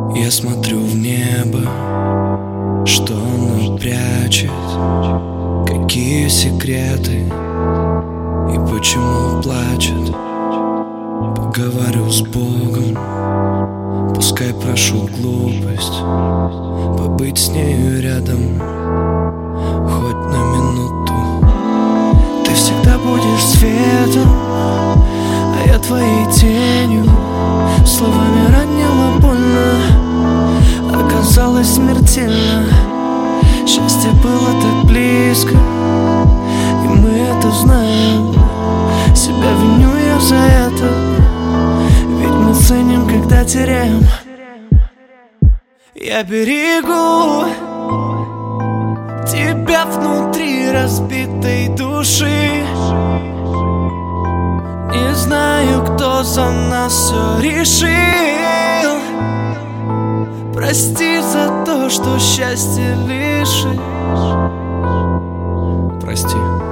Я смотрю в небо, что оно прячет, какие секреты и почему плачет. Поговорю с Богом, пускай прошу глупость побыть с нею рядом хоть на минуту. Ты всегда будешь светом, а я твоей тенью. Словами ранило больно, оказалось смертельно. Счастье было так близко, и мы это знаем. Себя виню я за это, ведь мы ценим, когда теряем. Я берегу тебя внутри разбитой души. Не знаю, кто за нас все решил. Прости за то, что счастье лишишь. Прости.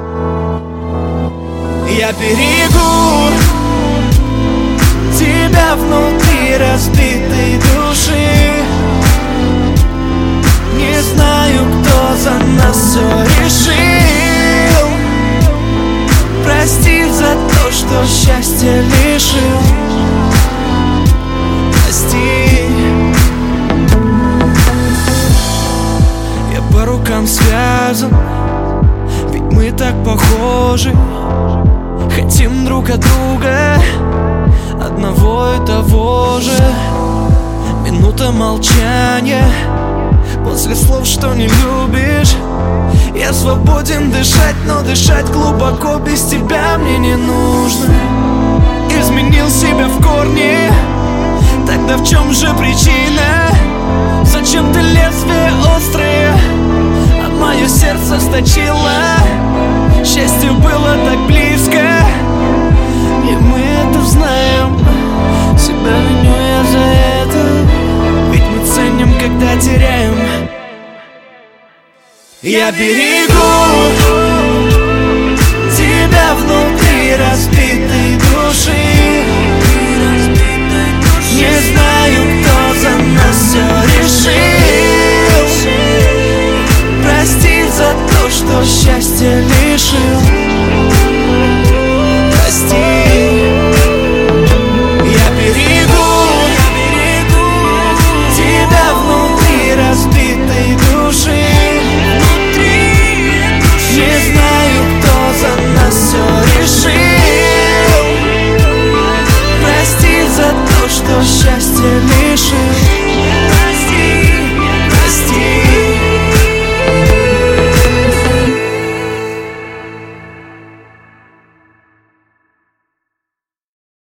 Я берегу тебя внутри разбитой души. Не знаю, кто за нас все решил. Прости за то, что счастье лишил. Прости. Я по рукам связан, ведь мы так похожи. Хотим друг от друга одного и того же. Минута молчания после слов, что не любишь. Я свободен дышать, но дышать глубоко без тебя мне не нужно. Изменил себя в корне, тогда в чем же причина? Зачем ты лезвие острое, а мое сердце сточило? Счастье было так близко, и мы это знаем. Себя виню я за это, ведь мы ценим, когда теряем. Я берегу тебя внутри разбитой души.